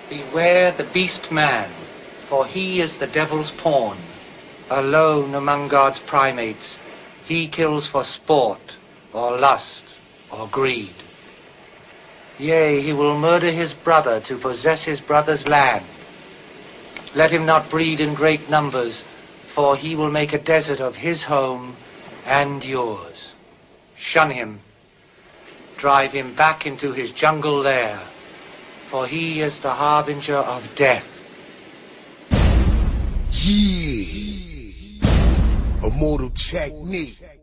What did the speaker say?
Beware the beast man, for he is the devil's pawn. Alone among God's primates, he kills for sport, or lust, or greed. Yea, he will murder his brother to possess his brother's land. Let him not breed in great numbers, for he will make a desert of his home and yours. Shun him. Drive him back into his jungle lair, for he is the harbinger of death. Yeah, Immortal Technique.